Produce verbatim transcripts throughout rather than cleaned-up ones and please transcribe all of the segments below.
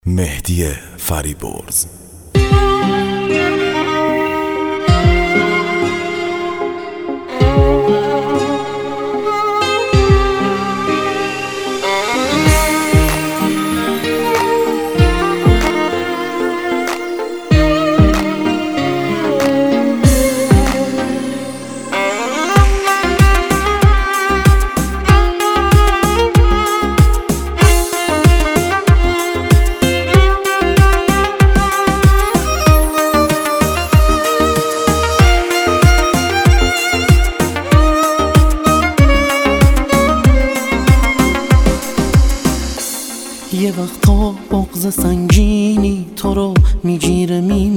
مهدی فریبرز. یه وقتا بغض سنگینی تو رو میگیره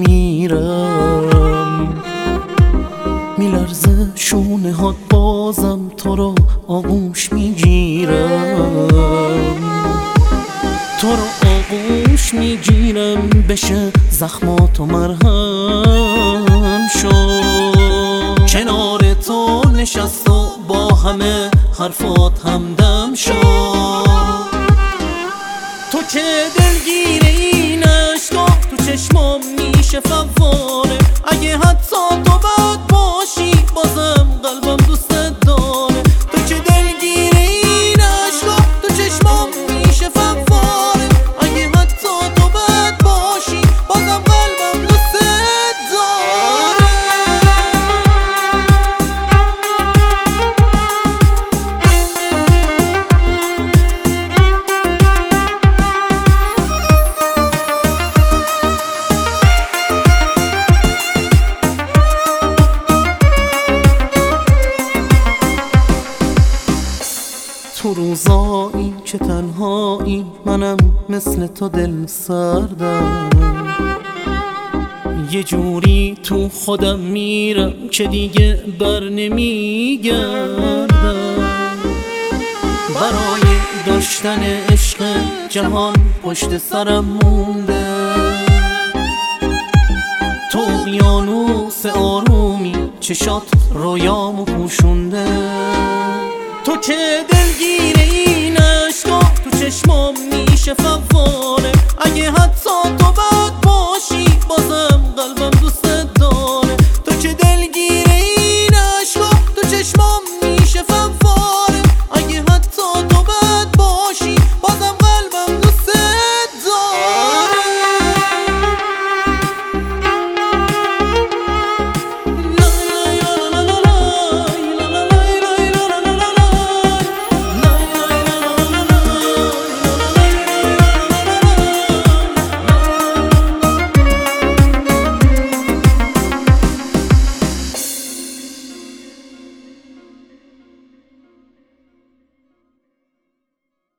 میمیرم، میلرزه شونه هات بازم تو رو آغوش میگیرم، تو رو آغوش میگیرم بشه زخماتو مرهم شو، کنار تو نشست و با همه حرفات همدم شو. تو که دلگیر این عشقا تو چشمام میشه فواره، اگه حتی تو بد باشی بازم قلبم دوستت داره. تو که دلگیر این عشقا تو چشمام میشه فواره، اگه حتی تو بد باشی بازم قلبم دوستت داره. تو روزایی که تنهایی منم مثل تو دل سردم، یه جوری تو خودم میرم که دیگه بر نمیگردم. برای داشتن عشق جهان پشت سرم مونده، تو اقیانوس آرومی چشات رویامو پوشونده. تو که دلگیر این عشقا تو چشمام میشه فواره،